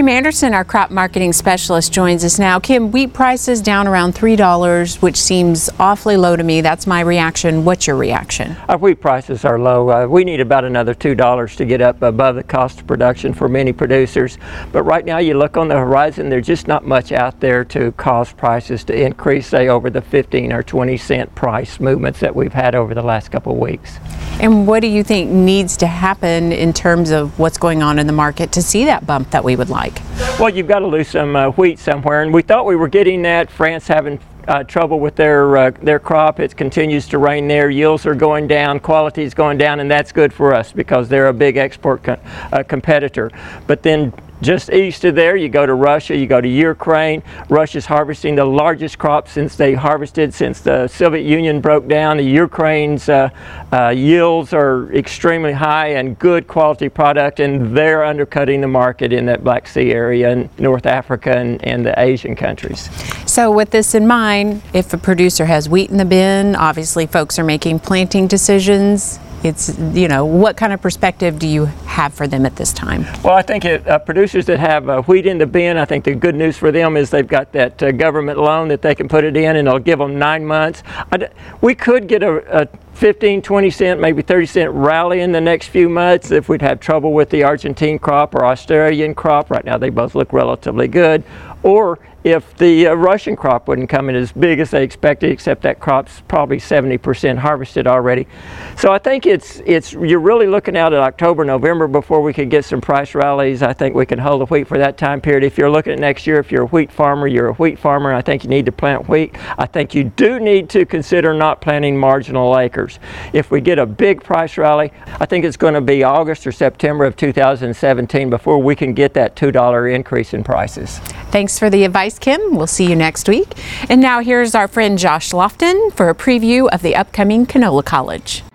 Anderson, our crop marketing specialist, joins us now. Kim, wheat prices down around $3, which seems awfully low to me. That's my reaction. What's your reaction? Our wheat prices are low. We need about another $2 to get up above the cost of production for many producers. But right now, you look on the horizon, there's just not much out there to cause prices to increase, say, over the 15 or 20 cent price movements that we've had over the last couple of weeks. And what do you think needs to happen in terms of what's going on in the market to see that bump that we would like? Well, you've got to lose some wheat somewhere, and we thought we were getting that. France having trouble with their crop. It continues to rain there. Yields are going down, quality is going down, and that's good for us because they're a big export competitor. But then just east of there, you go to Russia, you go to Ukraine. Russia's harvesting the largest crop since they harvested since the Soviet Union broke down. The Ukraine's yields are extremely high and good quality product, and they're undercutting the market in that Black Sea area and North Africa and the Asian countries. So with this in mind, if a producer has wheat in the bin, obviously folks are making planting decisions. It's, what kind of perspective do you have for them at this time? Well, I think producers that have wheat in the bin, I think the good news for them is they've got that government loan that they can put it in, and it'll give them 9 months. We could get a 15, 20 cent, maybe 30 cent rally in the next few months if we'd have trouble with the Argentine crop or Australian crop. Right now they both look relatively good. Or if the Russian crop wouldn't come in as big as they expected, except that crop's probably 70% harvested already. So I think you're really looking out at October, November before we could get some price rallies. I think we can hold the wheat for that time period. If you're looking at next year, if you're a wheat farmer, you're a wheat farmer. I think you need to plant wheat. I think you do need to consider not planting marginal acres. If we get a big price rally, I think it's going to be August or September of 2017 before we can get that $2 increase in prices. Thanks for the advice, Kim. We'll see you next week. And now here's our friend Josh Lofton for a preview of the upcoming Canola College.